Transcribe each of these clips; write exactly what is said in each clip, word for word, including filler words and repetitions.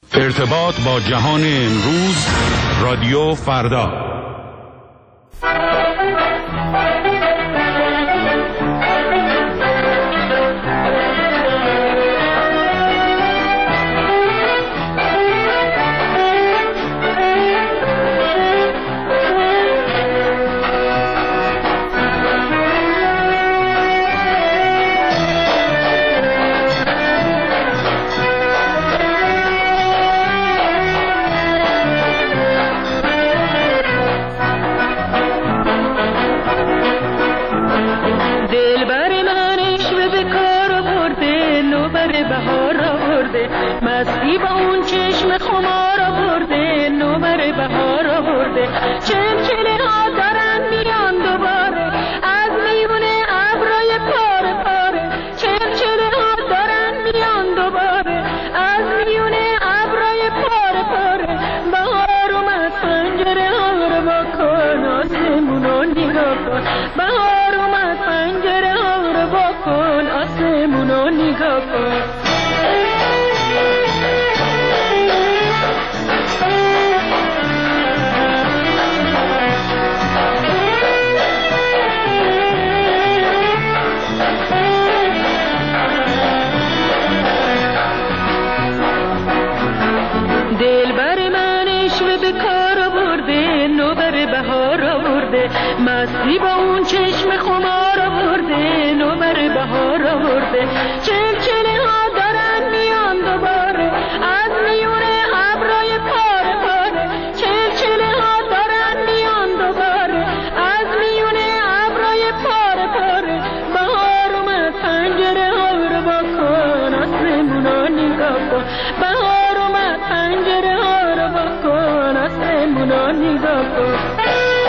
ارتباط با جهان امروز، رادیو فردا. مستی با اون چشم خمار آورده، نوبر بهار آورده، چلچله ها دارن میان دوباره از میونه ابرای پاره پاره، چلچله ها دارن میان دوباره از میونه ابرای پاره پاره. بهار اومد پنجره ها رو بکن، آسمون رو نگاه کن. بهار اومد پنجره ها رو بکن، آسمون رو نگاه کن. مستی با اون چشم خمار آورده، نوبر بهار آورده، چلچله ها دارن میان دوباره از میونه ابرای پاره پاره، چلچله ها دارن میان دوباره از میونه ابرای پاره پاره. بهار اومد پنجره ها رو بکن، آسمون رو نگاه کن. بهار اومد پنجره ها رو بکن، آسمون رو نگاه کن.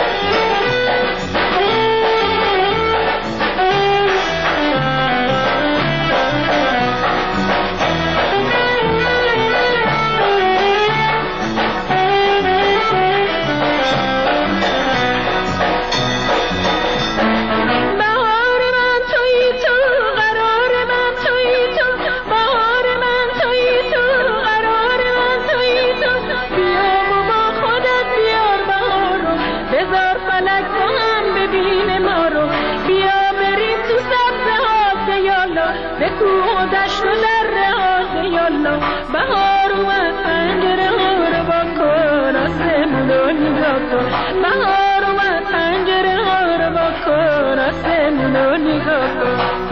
بهار اومد پنجره ها رو بکن، آسمون رو نگاه کن. بهار اومد پنجره ها رو بکن، آسمون رو نگاه کن.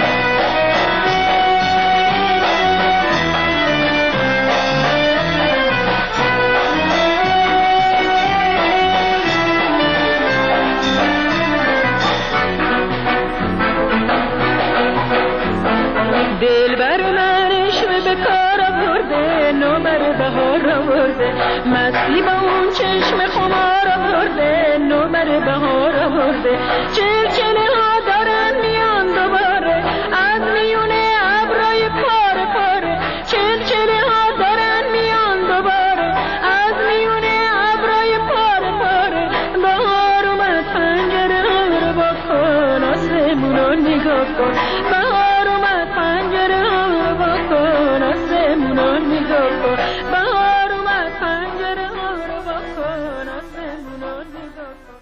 دلبر منش به کار آورده، نوبر بهار آورده، مستی با اون چشم خمار آورده، نوبر بهار آورده، چلچله ها دارن میان دوباره از میونه ابرای پاره پاره، چلچله ها دارن میان دوباره از میونه ابرای پاره پاره. بهار اومد پنجره ها رو بکن، آسمون رو نگاه کن. بهار اومد پنجره ها رو بکن، آسمون رو نگاه کن. بهار اومد پنجره ها رو بکن، آسمون رو نگاه کن.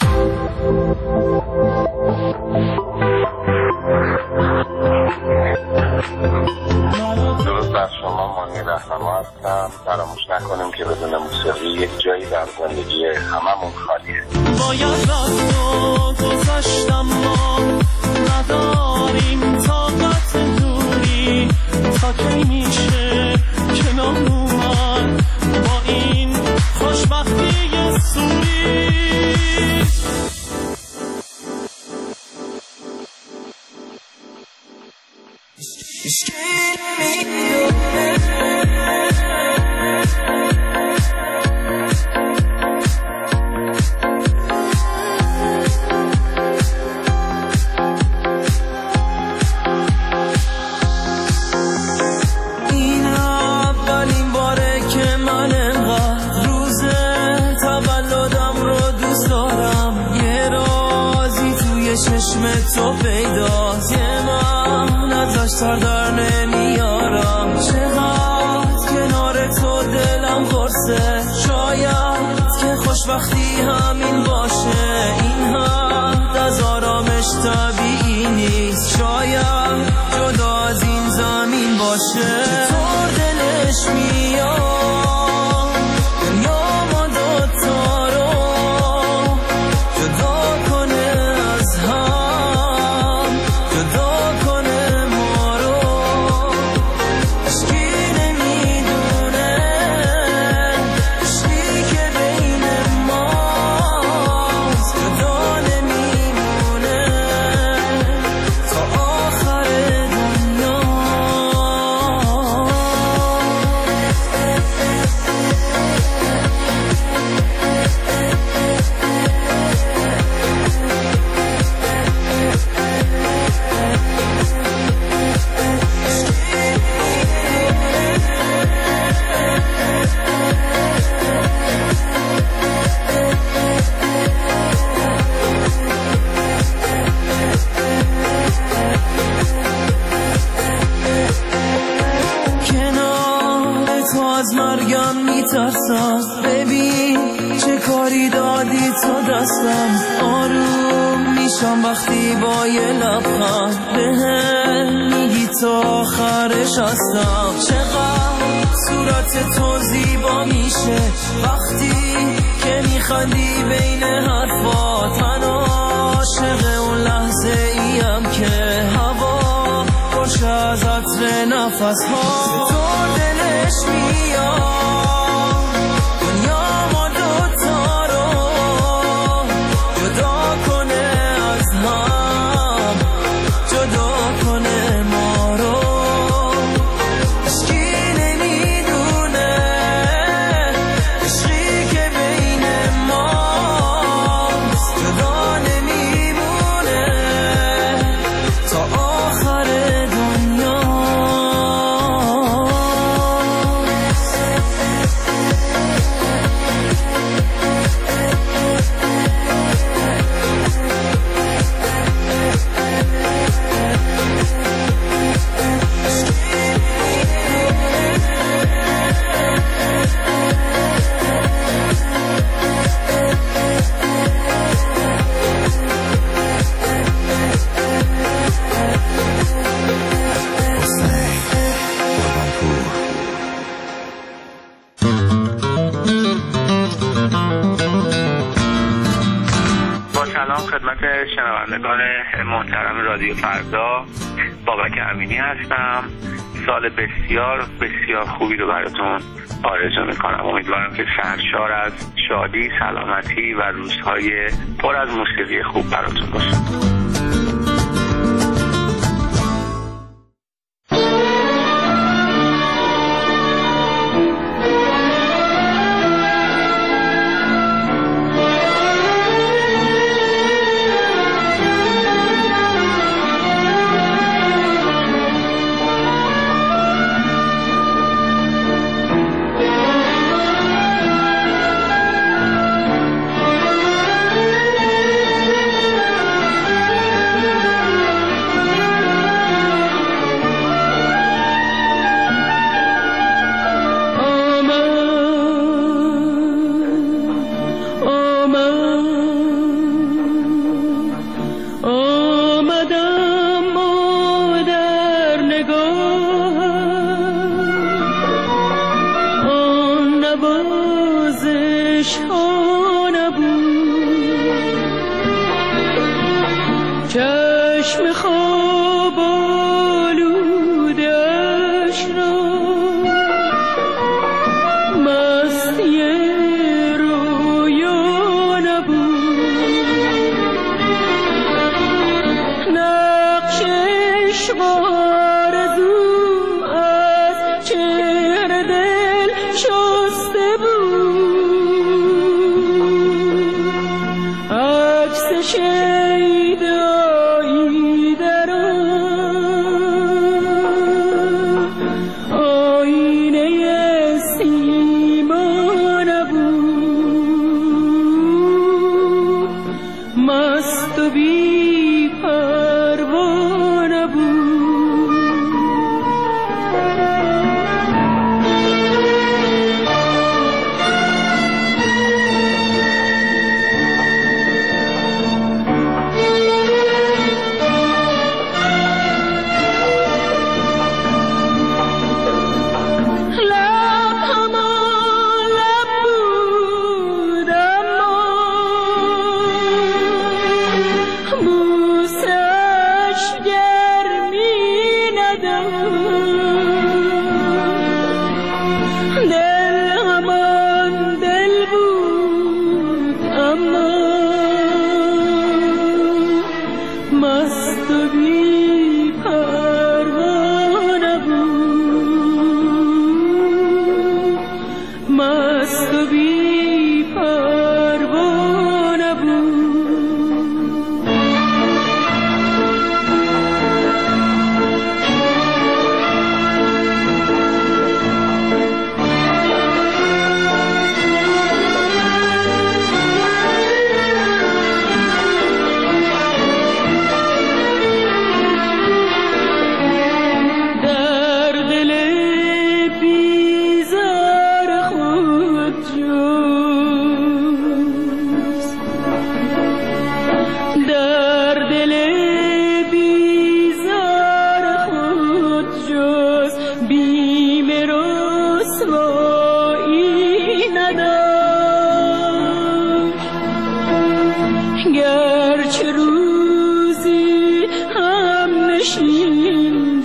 درود بر شما، مانی رهنما هستم. فراموش نکنیم که بدون موسیقی یک جایی در زندگی هممون خالیه. باید رفتو گذاشتم، ما نداریم طاقت دوری، تا کی میشه کنار اومد با این خوشبختی سوری. چشم تو پیداست، یه من ازش سر در نمیارم، چقدر کنار تو دلم از مرگم میترسم. ببین چه کاری دادی تو دستم، آروم میشم وقتی با یه لبخند بهم میگی تو آخرش هستم. چقدر صورت تو زیبا میشه وقتی که میخندی بین حرفات. من عاشق اون لحظه ایم که هوا خوش از عطر نفس ها تو دلش میاد دنیا ما دوتا رو جدا کنه از هم، جدا کنه ما رو. عشقی نمیدونه عشقی که بین ماست جدا نمیمونه تا آخر دنیا. سلام خدمت شنوندگان محترم رادیو فردا، بابک امینی هستم. سال بسیار بسیار خوبی رو براتون آرزو میکنم. امیدوارم که سرشار از شادی، سلامتی و روزهای پر از موسیقی خوب براتون باشه. چشم خواب آلودش را مستی رویا نبود. نقشش آرزو از چهره دل شسته بود. عکس شیدایی در آینه سیما نبود. مست و بی پروا نبود. رسوایی نداشت. گرچه روزی هم نشین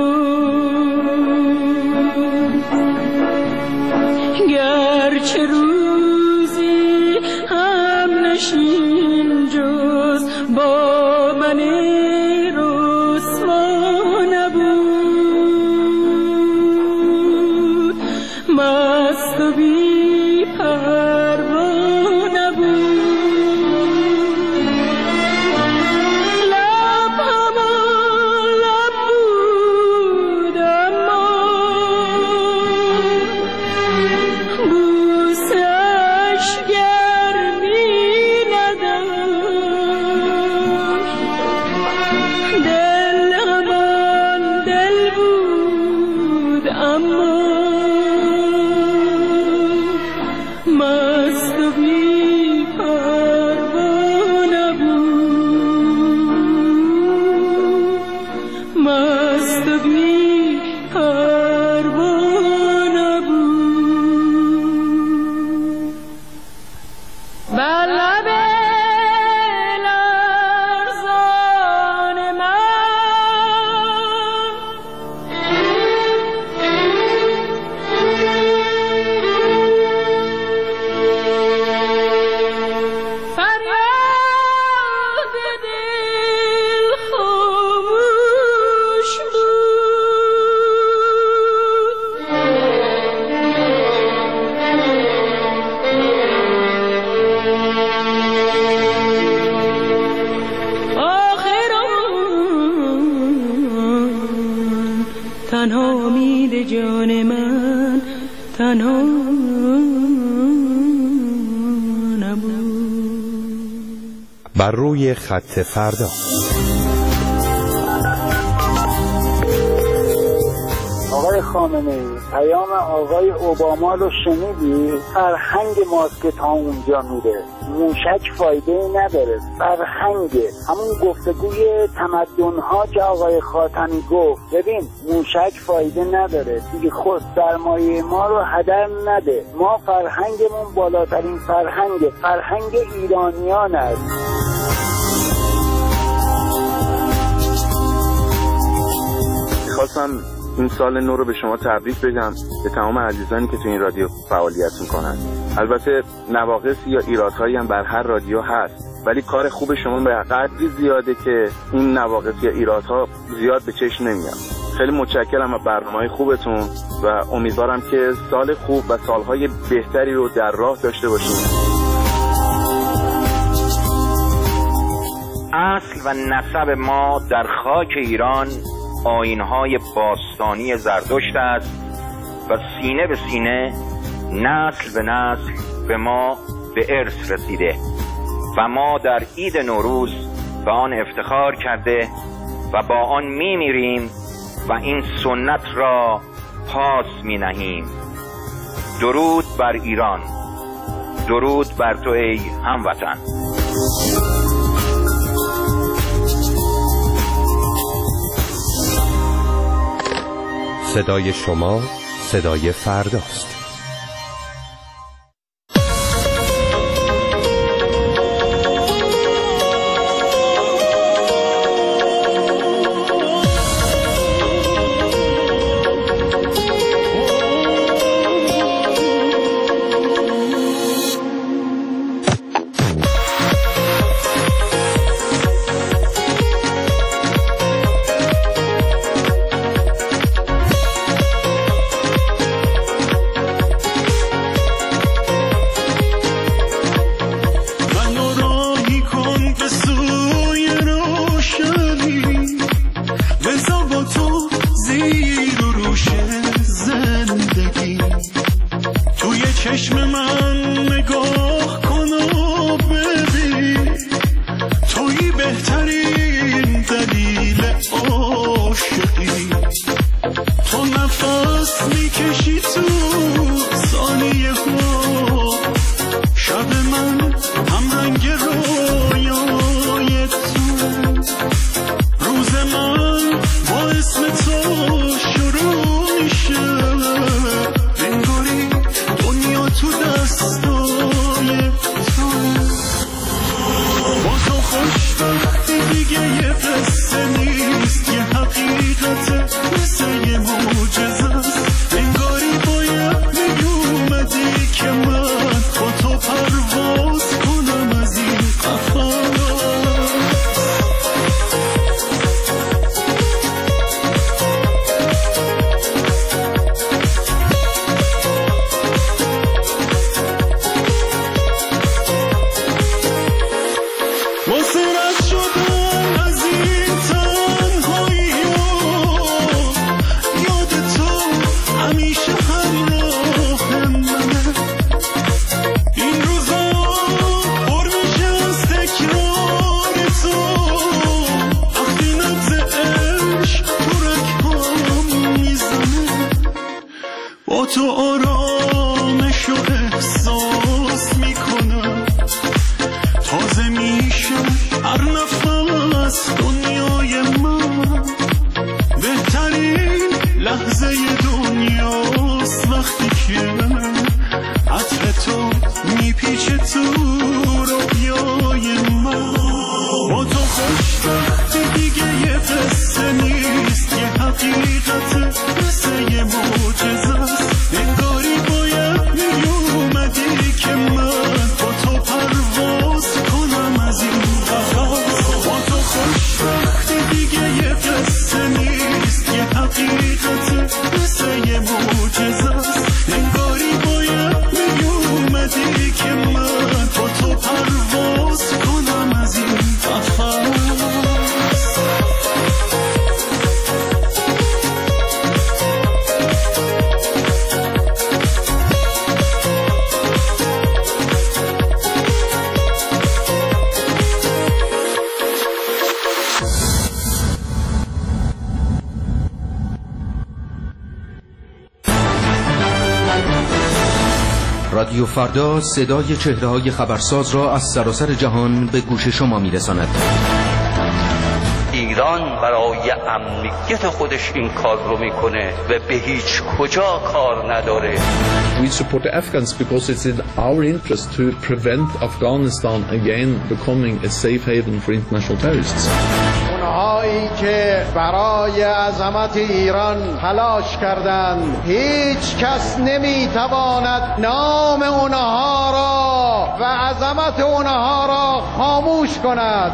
جز، گرچه روزی هم نشین جز، با من رسوا نبود، مست و بی پروا نبود. لب همان لب بود اما بوسش گرمی نداشت. دل همان دل بود اما مست و بی پروا نبود، مست و بی پروا نبود. بر لب لرزان من فریاد دل خاموش بود. آخر آن تنها امید جان من تنها نبود. بر روی خط فردا. آقای خامنه‌ای، پیام آقای اوباما رو شنیدی؟ فرهنگ ماست که تا اونجا میره. موشک فایده نداره، فرهنگه. همون گفتگوی تمدن‌ها که آقای خاتمی گفت، ببین موشک فایده نداره، دیگه خود سرمایه ما رو هدر نده. ما فرهنگمون بالاترین فرهنگ فرهنگ ایرانیان است. خواستم این سال نو رو به شما تبریک بگم، به تمام عزیزانی که تو این رادیو فعالیت میکنن. البته نواقصی یا ایرادهایی هم بر هر رادیو هست، ولی کار خوب شما به قدری زیاده که این نواقص یا ایرادها زیاد به چشم نمیاد. خیلی متشکرم از برنامه‌های خوبتون و امیدوارم که سال خوب و سالهای بهتری رو در راه داشته باشیم. اصل و نسب ما در خاک ایران آیین‌های باستانی زرتشت است و سینه به سینه، نسل به نسل به ما به ارث رسیده و ما در عید نوروز به آن افتخار کرده و با آن می‌میریم و این سنت را پاس می‌نهیم. درود بر ایران، درود بر تو ای هموطن. صدای شما صدای فرداست. آرامش و احساس میکنم، تازه میشه هر نفس دنیای من. بهترین لحظه دنیاست وقتی که عطر تو میپیچه تو رویای من. با تو خوشبختی دیگه یه قصه نیست، یه حقیقت مثل یه معجزه است. انگاری باید میومدی که من با تو پرواز کنم از این قفس. با تو خوشبختی دیگه یه قصه نیست، یه حقیقت مثل یه معجزه است. انگاری باید میومدی که من با تو پرواز کنم از این قفس. رادیو فردا صدای چهره‌های خبرساز را از سراسر جهان به گوش شما می‌رساند. ایران برای امنیت خودش این کار رو میکنه و به هیچ کجا کار نداره. We support the Afghans because it's in our interest to prevent Afghanistan again becoming a safe haven for international terrorists. اونهایی که برای عظمت ایران تلاش کردند، هیچ کس نمیتواند نام اونها را و عظمت اونها را خاموش کند.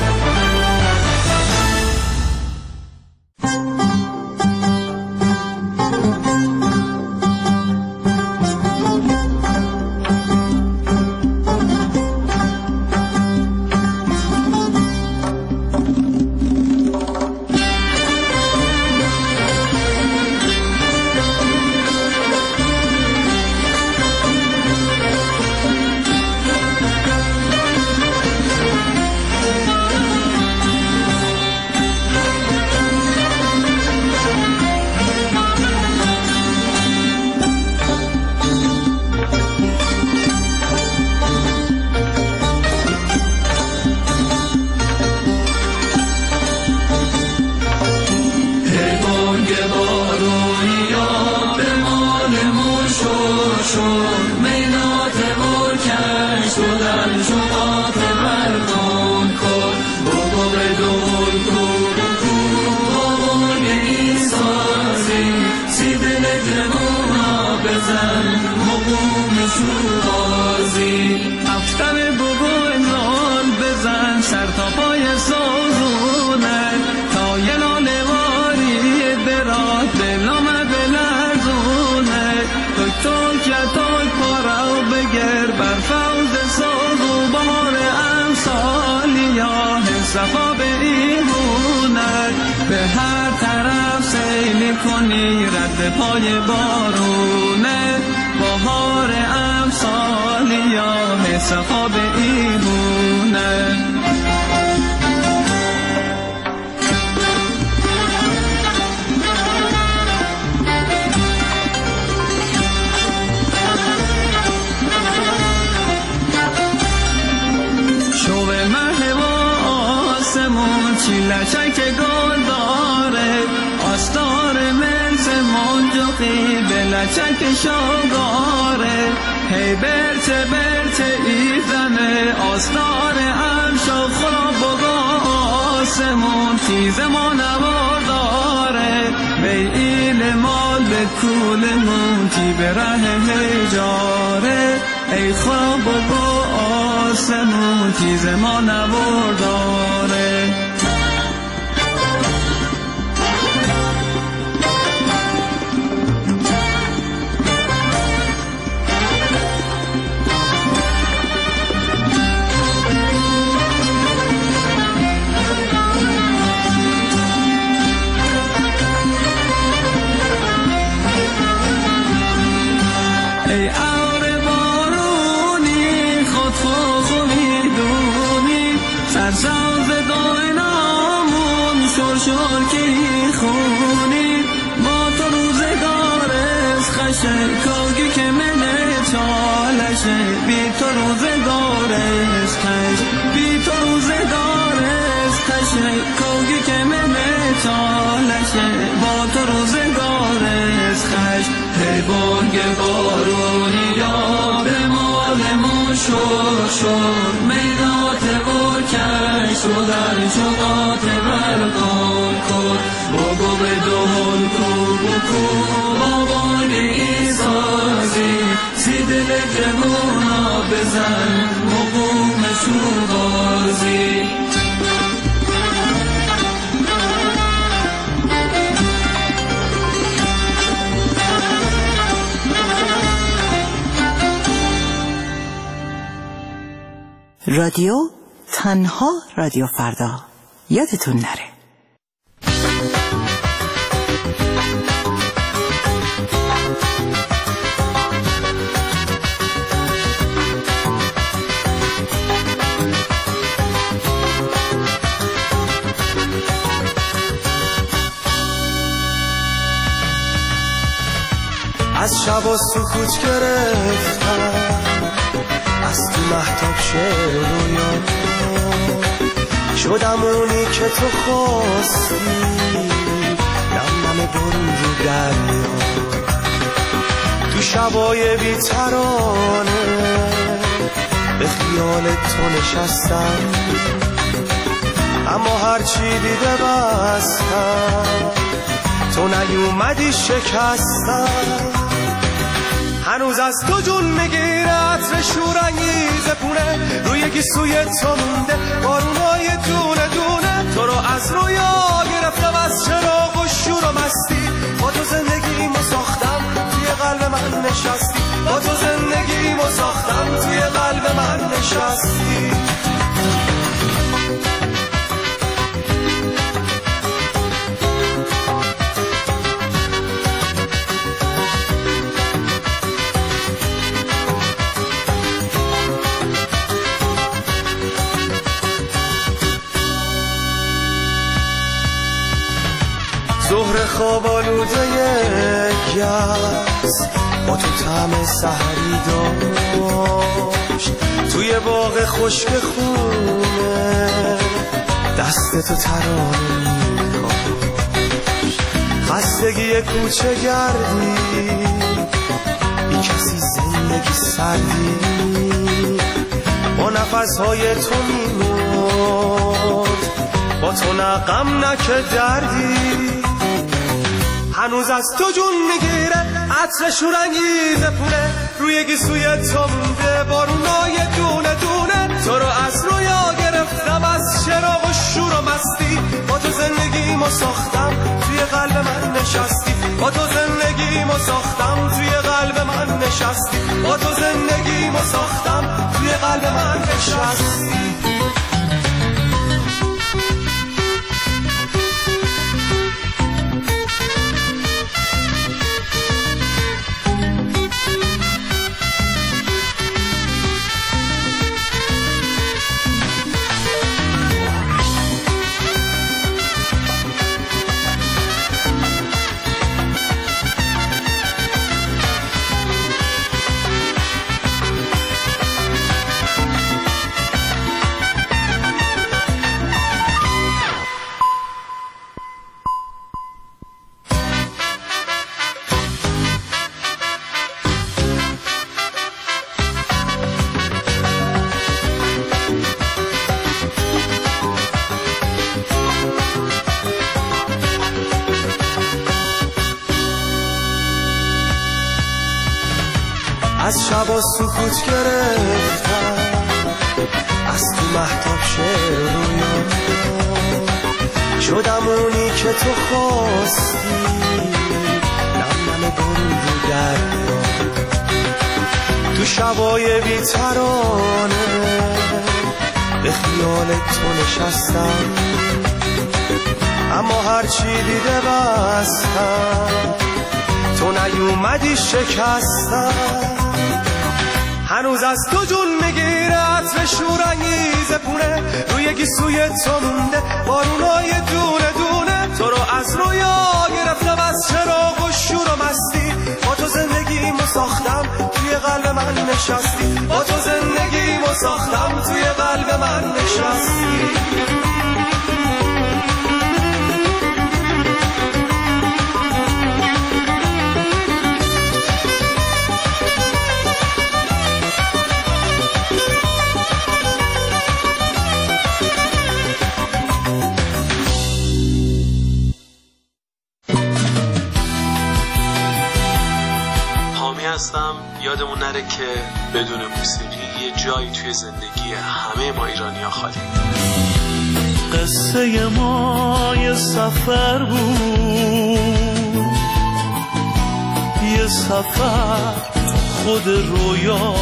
صفا به ایمونت به هر طرف سیل کنی، رد پای بارونه بهار امسال یا صفا به ایمونت. لچک گل داره آستار ملس منجقی به لچک شاگاره، هی برچه برچه ایزمه آستار امشا خورا بگا آسمون تیز ما نوار داره، به ایل مال به کول مونتی به ره هجاره، ای خورا بگا آسمون تیز ما نوار داره. ای اور بارونی خود خود خود میدونی، سرساز داینامون شور شور که خونی، با تو روزگار از خشک کوگی که منه چالشه بی تو روزگارش کش بی تو روزگارش کشه کوگی که منه چالشه با تو روزگارش خش هی بانگ بارونی یا به مالمون شور شور میدات و کش رو در شقات برکن کن بگو به دهن کو بکو بابان ایسازی سی دل جمونا بزن مقومشو بازی رادیو تنها رادیو فردا یادتون نره. از شب و سکوت گرفتم از تو محتاب شعر و رویا شدم اونی که تو خواستی نم نم برون رو دریا تو شبای بی‌ترانه به خیال تو نشستم اما هرچی دیده بستم تو نیومدی شکستم هنوز از تو جون میگیره عطر شورانگیز پونه روی گیسوی تو مونده بارونای دونه دونه تو رو از رویا گرفتم از چراغ و شور و مستی با تو زندگیمو ساختم توی قلب من نشستی با تو زندگیمو ساختم توی قلب من نشستی ظهر خواب آلوده گس با تو طعم سحری داشت توی باغ خشک خونه دست تو ترانه می‌کاشت خستگی کوچه گردی بی کسی زندگی سردی با نفسهای تو میمرد با تو نه غم نه که دردی هنوز از تو جون میگیره عطر شورانگیز پونه روی گیسوی تو مونده بارونای دونه دونه تو رو از رویا گرفتم از چراغ و شور و مستی با تو زندگیمو ساختم توی قلب من نشستی با تو زندگیمو ساختم توی قلب من نشستی با تو زندگیمو ساختم توی قلب من نشستی از شب و سکوت گرفتم از تو محتاب شعر و رویا شدم اونی که تو خواستی نم نم برون رو دریا تو شبای بی‌ترانه به خیال تو نشستم اما هرچی دیده بستم تو نیومدی شکستم هنوز از تو جون میگیره عطر شورانگیز پونه روی گیسوی تو مونده بارونای دونه دونه تو رو از رویا گرفتم از چراغ و شور و مستی با تو زندگیمو ساختم نشستی، با تو زندگیمو ساختم، توی قلب من نشستی. هستم. یادمون نره که بدون موسیقی یه جایی توی زندگی همه ما ایرانی‌ها خالی. قصه ما یه سفر بود، یه سفر خود رویا،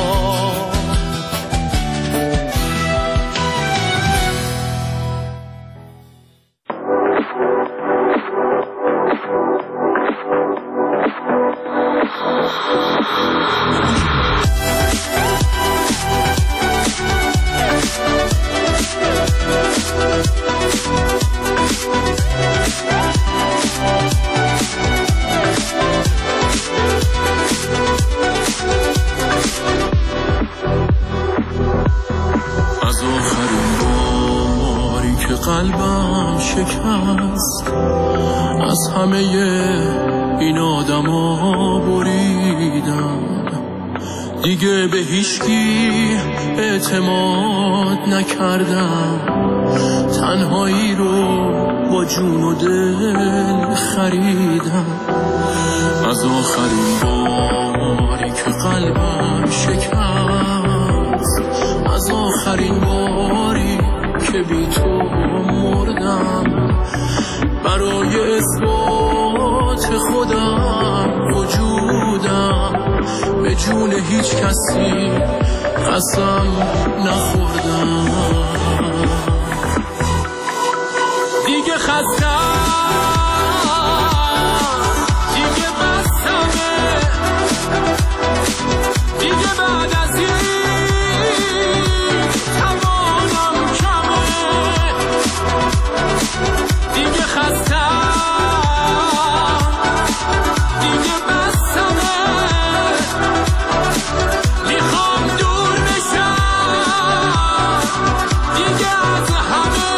قلبم شکست، از همه این آدما بریدم، دیگه به هیچکی اعتماد نکردم، تنهایی رو با جون و دل خریدم. از آخرین باری که قلبم شکست، از آخرین باری که بی تو مردم، برای اثبات خودم وجودم، به جون هیچ کسی قسم نخوردم. دیگه خستم، دیگه بستمه، دیگه بعد از این توانم کمه، دیگه خستم، دیگه بستمه، میخوام دور بشم دیگه از همه.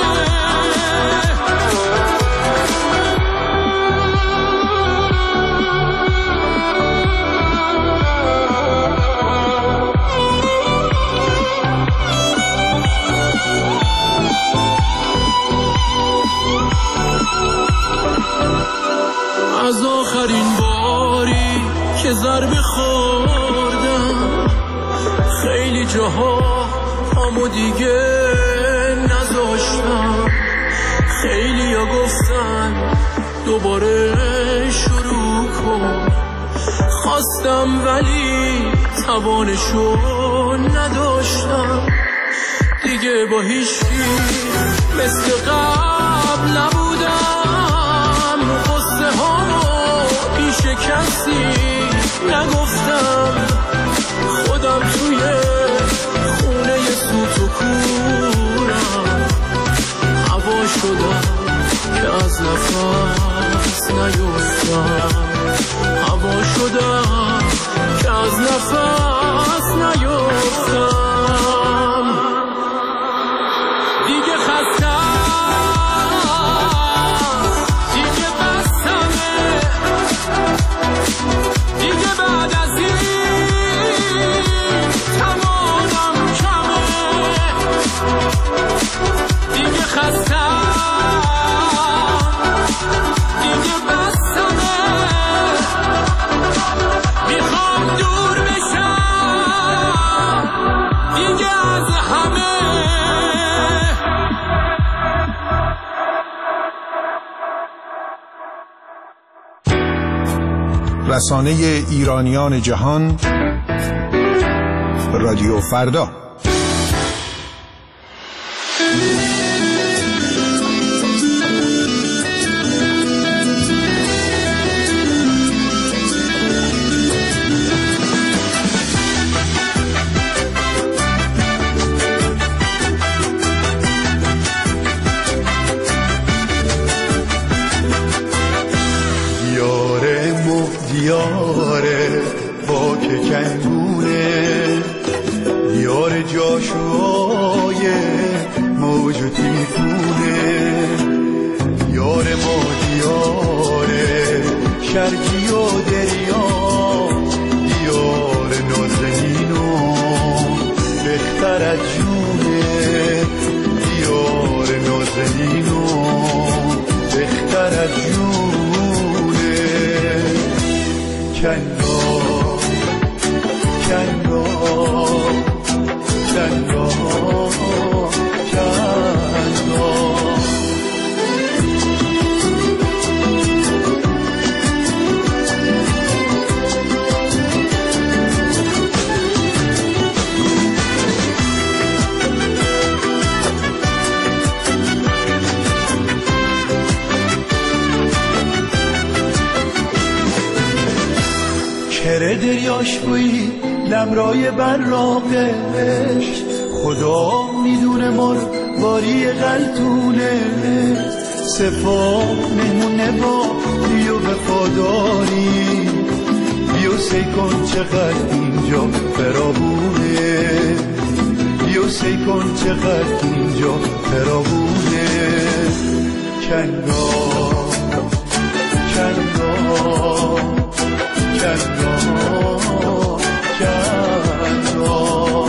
از آخرین باری که ضربه خوردم، خیلی جاها پامو دیگه نذاشتم، خیلی ها گفتن دوباره شروع کن، خواستم ولی توانشو نداشتم، دیگه با هیچکی مثل قبل نبودم، قصه هامو پیش کسی نگفتم، خودم توی خونه سوت و کورم، هوا شدم که از نفس نیفتم، هوا شدم که از نفس نیفتم. دیگه خستم، دیگه بستمه، دیگه بعد از این توانم کمه، دیگه خستم، دیگه بستمه، میخوام دور بشم دیگه از همه. رسانه ایرانیان جهان، رادیو فردا. دیاره با که کندونه تلاشوهای موج و تیفونه یار ما دیاره شرقی و دریا دیار نازنینو بختر از جونه دیار نازنینو بختر از جونه کنگا کنگا کنگا کنگا کره دریاش بویی لمرای براقش خدا میدونه مار باری قلتونه سپا مهمونه با بیو وفاداری بیو سی کن چقدر اینجا فرابونه بیو سی کن چقدر اینجا فرابونه کنگا کنگا کنگا کنگا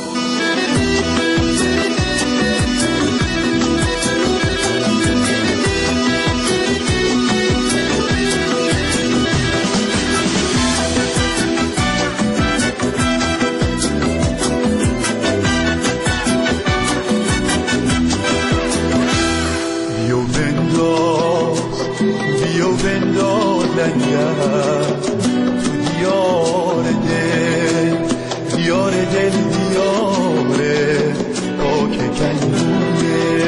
بیو بنداز بیو بنداز لنگر دیار دل دیار دل دیاره پاک کنونه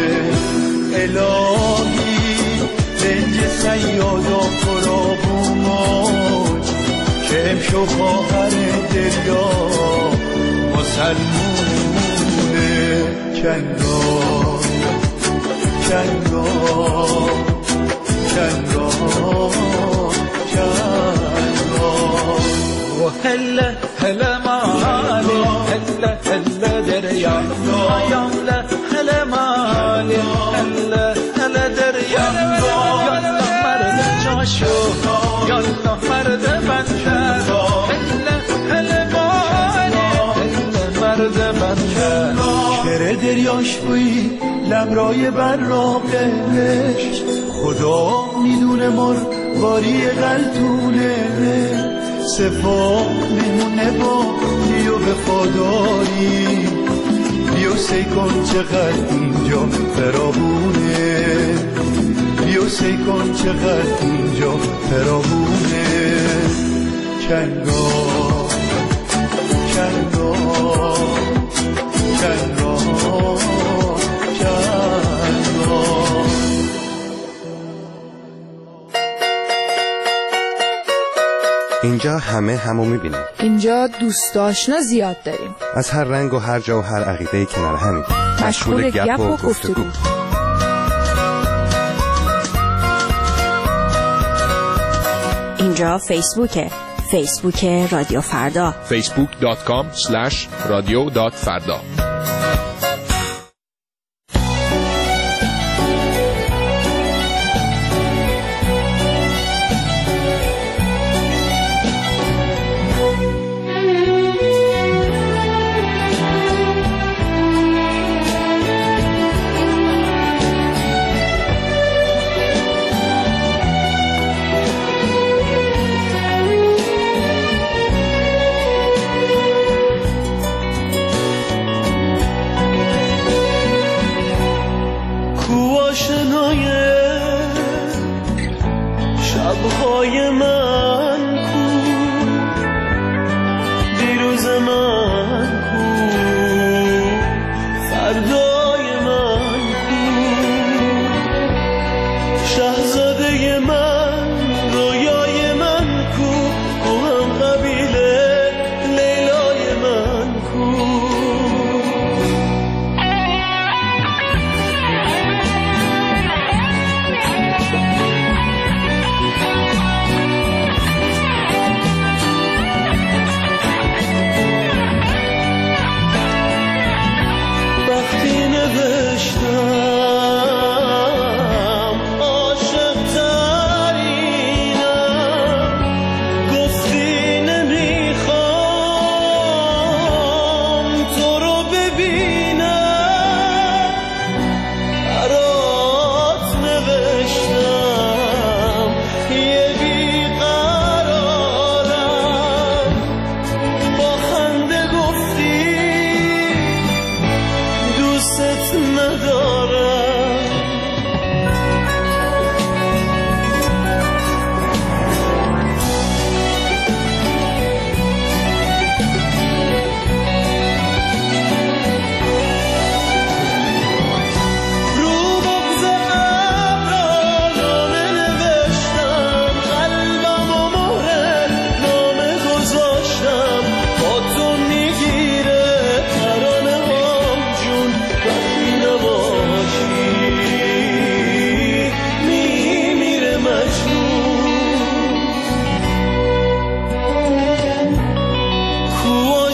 الهی رنج سیادا پرابومون که امشو خواهر دریا مسلمونه کنگا کنگا کنگا هلا هلا مالي هلا هلا دريا يلا هلا مالي هلا هلا دريا يلا مرد جاشو يلا مرد بنشر هلا هلا مالي هلا مرد بنشر کره دریاش بویی لمرای براقش خدا میدونه مار باری قلتونه سپا میمونه با بیو وفاداری بیو سی کن چقدر اینجا فرابونه بیو سی کن چقدر اینجا فرابونه کنگا کنگا کنگا کنگا اینجا همه همو میبینیم. اینجا دوست آشنا زیاد داریم. از هر رنگ و هر جا و هر عقیده کنار همین. مشغول گپ و گفتگو. اینجا فیسبوکه. فیسبوک رادیو فردا. فیسبوک دات کام اسلش رادیو دات فردا.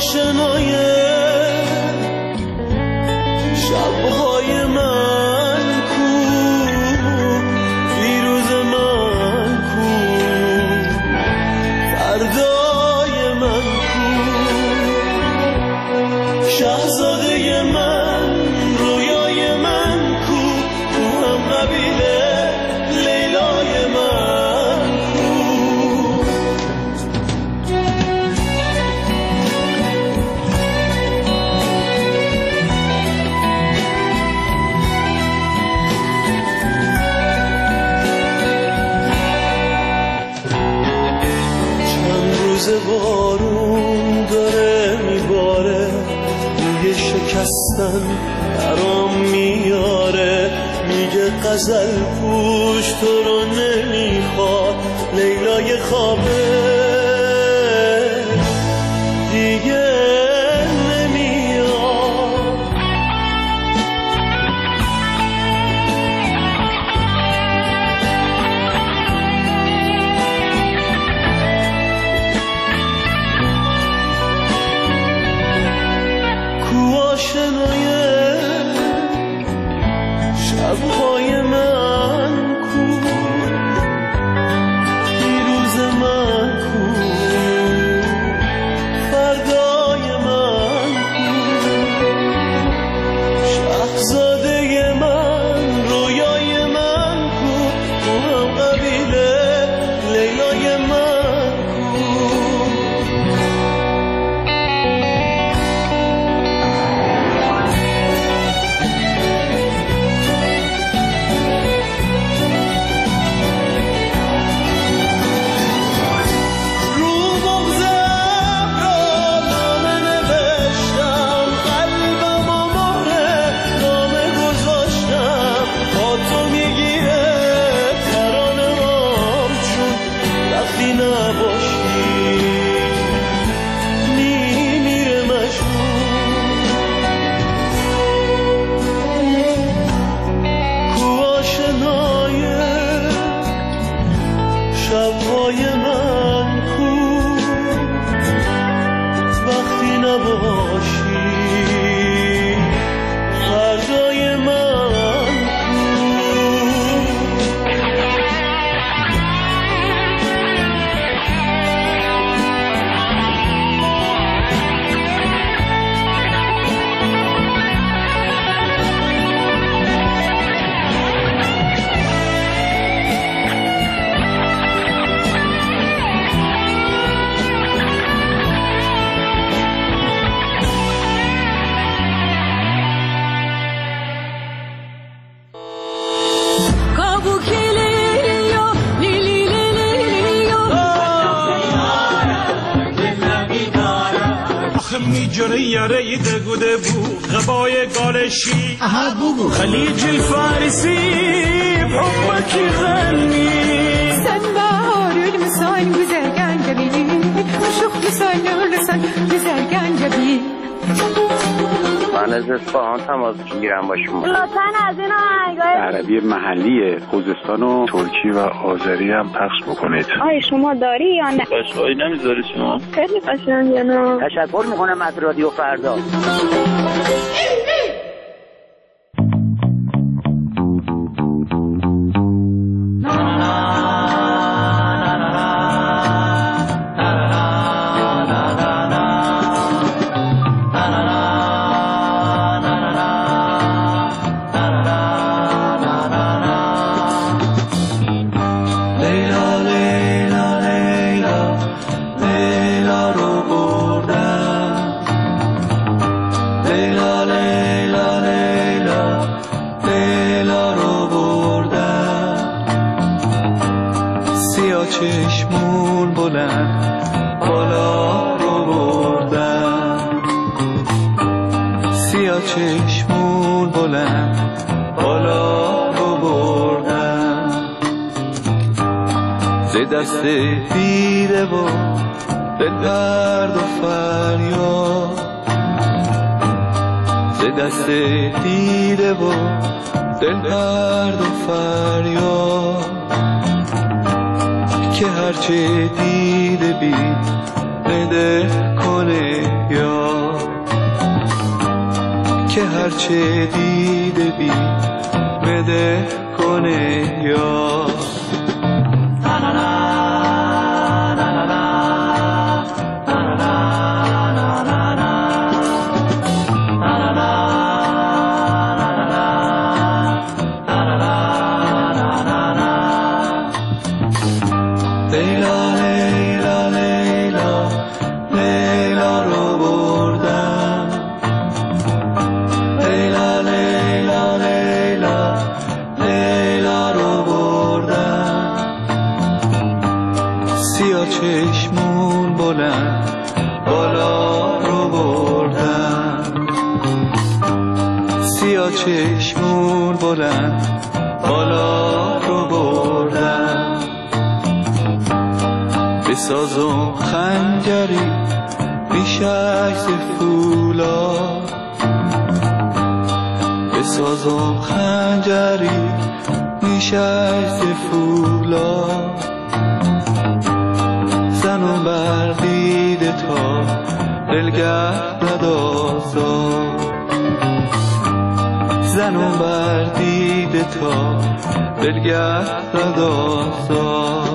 آشنای شبهای من کو، دیروز من کو، فردای من کو، شاهزاده من رویای من کو، تو هم قبیله لیلای من کو. چند روز بارون داره میباره، روی شکستن برام میاره، میگه غزل پوش تو رو نمیخواد، لیلای خوابه دیگه نمیاد. کو آشنای شبهای من کو، دیروز من کو، فردای من کو، شاهزاده من رویای من کو، تو هم قبیله لیلای من کو. شبهای من کو، وقتی نباشی فردای من میجره یاره دگوده بو غبای گالشی خلیج الفارسی بحبك يغني سنبا هوري المسان güzel gencebi مشوخ مسان لسان güzel gencebi. من از اصفهان تماس میگیرم با شما. لطفاً از این آهنگای عربی محلی خوزستان و ترکی و آذری هم پخش بکنید. آیا شما داری یا نه؟ قشقایی نمیذاری شما؟ خیلی قشنگه نه؟ تشکر میکنم از رادیو فردا. چشمون بلند بالا رو بردن، سیاه چشمون بلند بالا رو بردن، ز دست دیده و به درد و فریاد، ز دست دیده و دل درد و فریاد، که هرچه دیده بی بده کنه یا گرچه دیده بی بده کنه یا چشمون بلند بالا رو بردم سیاه چشمون بلند بالا رو بردم بسازم خنجری بیشک ز فولا بسازم خنجری بیشک ز فولا زنم بر دیده تا دلگرد ندازا زنم بر دیده تا دلگرد ندازا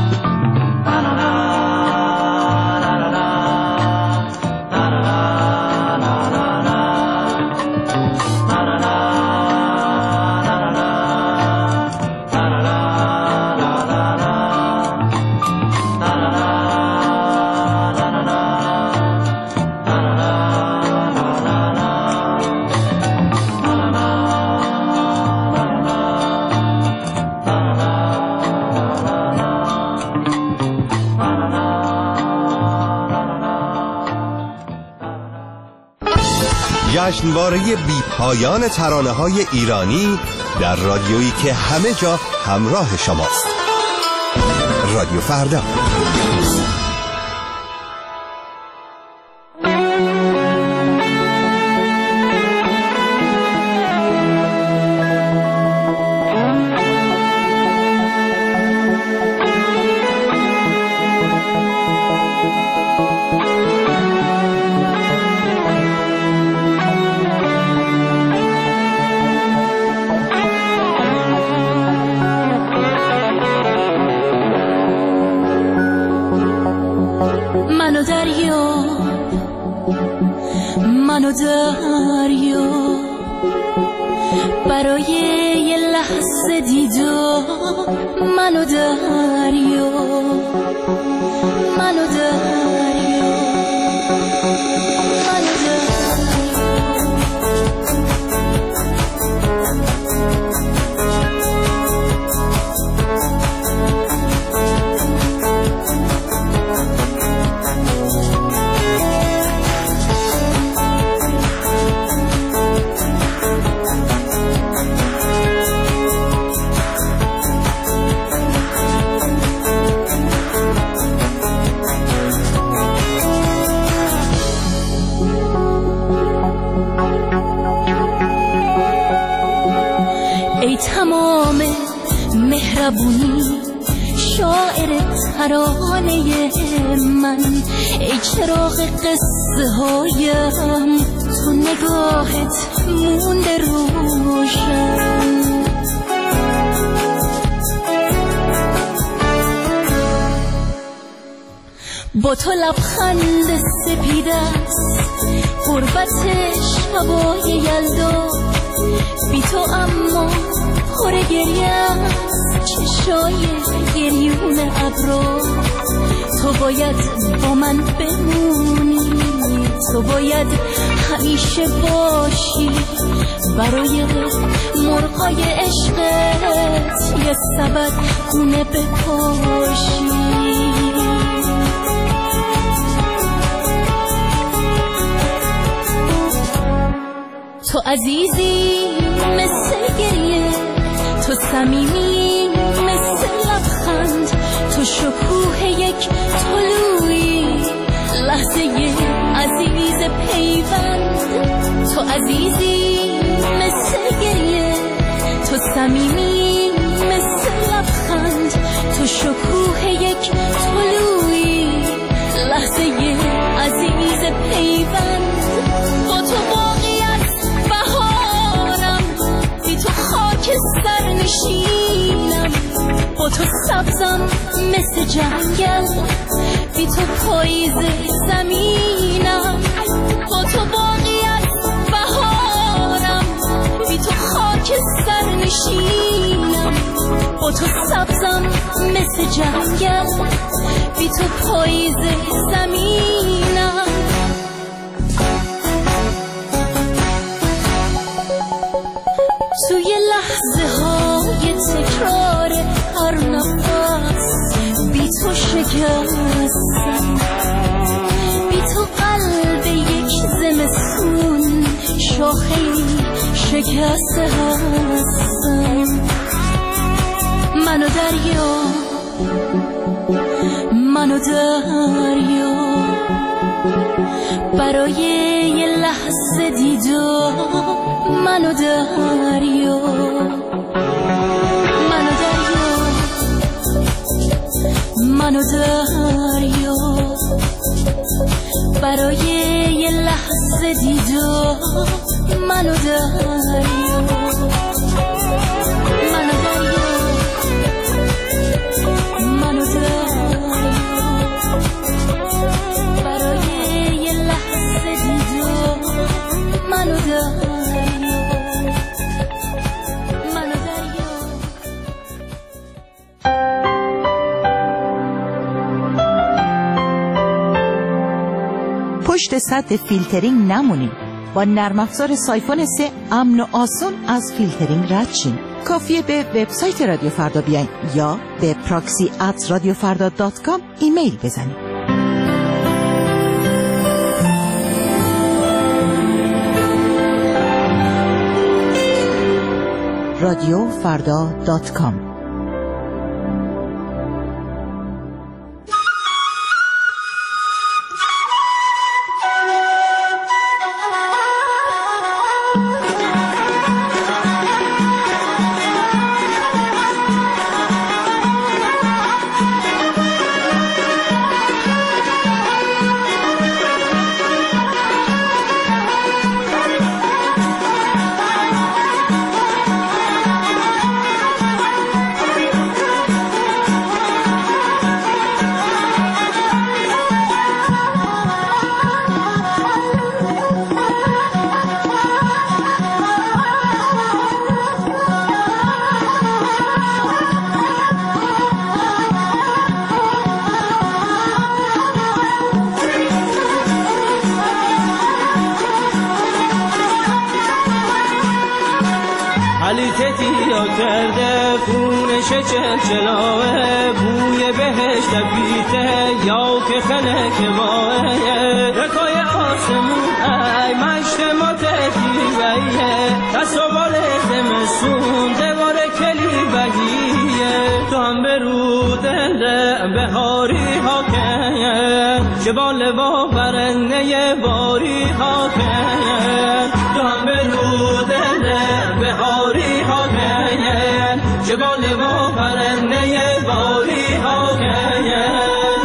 جشنواره بی پایان ترانه‌های ایرانی در رادیویی که همه جا همراه شماست. رادیو فردا. منو دریا منو دریا برای یه لحظه دیدار منو دریا منو دریا منو ای تمام مهربونی شاعر ترانه من ای چراغ قصه هایم تو نگاهت مونده روشن با تو لبخند سپیده است غربت شبای یلدا بی تو اما پر گریه چشای گریون ابرا تو باید با من بمونی تو باید همیشه باشی برای مرغای عشقت یه سبد خونه بپاشی تو عزیزی مثل گریه تو صمیمی مثل لبخند تو شکوه یک طلوعی لحظه عزیز پیوند تو عزیزی مثل گریه تو صمیمی مثل لبخند تو شکوه یک طلوعی لحظه عزیز پیوند با تو باقی از بهار با تو سبزم مثل جنگل، بی تو پاییز زمینم، با تو باقی از بهارم، بی تو خاک سر نشینم. با تو سبزم مثل جنگل، بی تو پاییز زمینم. توی لحظه های تکرار هر نفس بی تو شکستم، بی تو قلب یک زمستون شاخه شکسته هستم. منو دریا، منو دریا، برای یه لحظه دیدار منو دریا، منو دریا، منو دریا، برای یه لحظه دیدار منو دریا، منو دریا، منو دریا، برای یه لحظه دیدار منو دریا. پشت سطح فیلترینگ نمونیم. با نرم افزار سایفون سه امن و آسان از فیلترینگ رد شین. کافیه به وبسایت رادیو فردا بیاین یا به پراکسی ات رادیو فردا دات کام ایمیل بزنید. رادیو فردا دات کام. کرده خونش چلچلاه بوی بهش لبیته یا که خلک واه رکای آسمون ای مشت ما تحتیبه دست و بال زمسون دوار کلی بگیه تو هم به رو دل بهاری ها که چه بال با برنه باری ها که تو هم به رو دل بهاری ها که چه بال با برنه باری ها که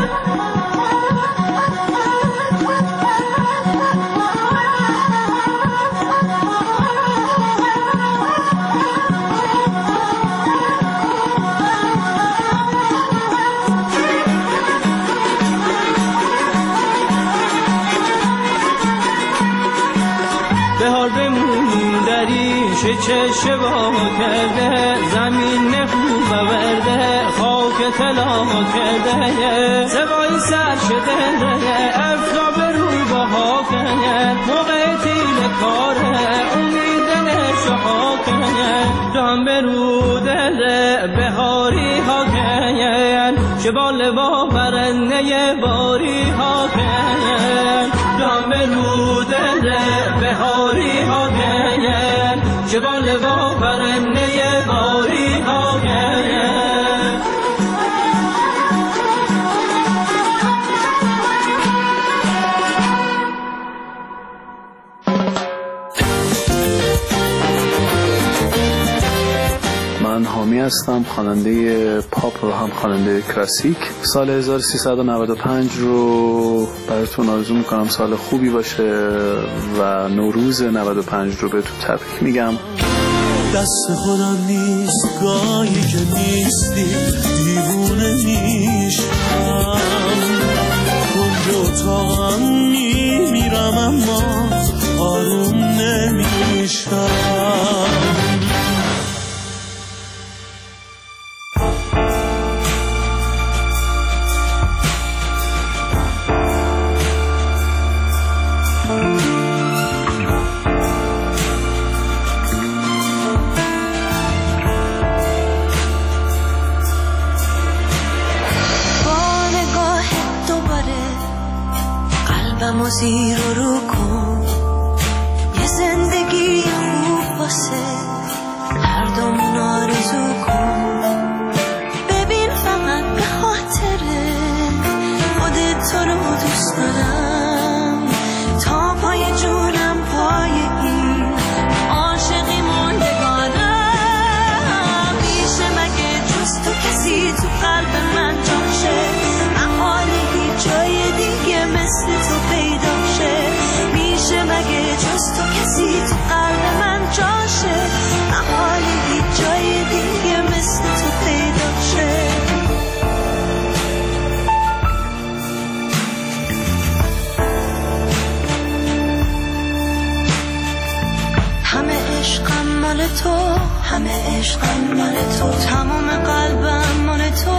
بهار بمون دریش چه با کرده زمین نخو بورده خاک طلا کرده سوای سر شده افتاب روی باها کرد موقع تیل کاره امید نشها کرد دام به رو دل بهاری ها کرد شبال با برنه باری ها کرد دام به رو دل بهاری ها کرد شبال با برنه باری ها کرد من حامی هستم، خواننده پاپ و هم خواننده کلاسیک. سال هزار و سیصد و نود و پنج رو براتون آرزو میکنم سال خوبی باشه و نوروز نود و پنج رو بهتون تبریک میگم. دست خودم نیست گاهی که نیستی دیوونه میشم کنج اتاقم میمیرم اما آروم نمیشم زیر و رو کن یه زندگی خوب واسه هر دومون آرزو کن ببین فقط به خاطر خودت تو رو دوست دارم تا پای جونم پای این عاشقی موندگارم میشه مگه جز تو کسی تو قلب من جاشه محاله هیچ جای دیگه مثل تو پیدا شه میشه مگه جز تو کسی تو قلب من جاشه محاله هیچ جای دیگه مثل تو پیدا شه همه عشقم مال تو همه عشقم مال تو تمام قلبم مال تو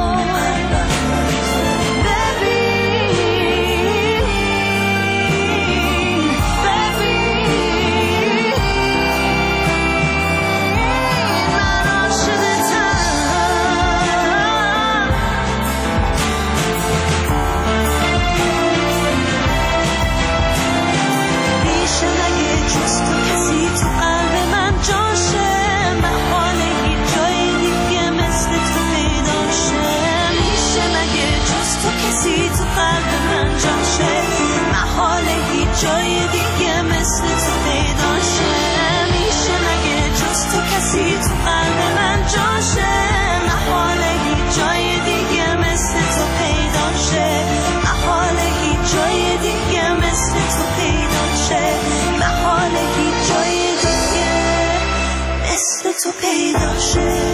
جای دیگه مثل تو پیدا شه میشه مگه جز تو کسی تو قلب من جاشه محاله هیچ جای دیگه مثل تو پیدا شه محاله هیچ جای دیگه مثل تو پیدا شه محاله هیچ جای دیگه مثل تو پیدا شه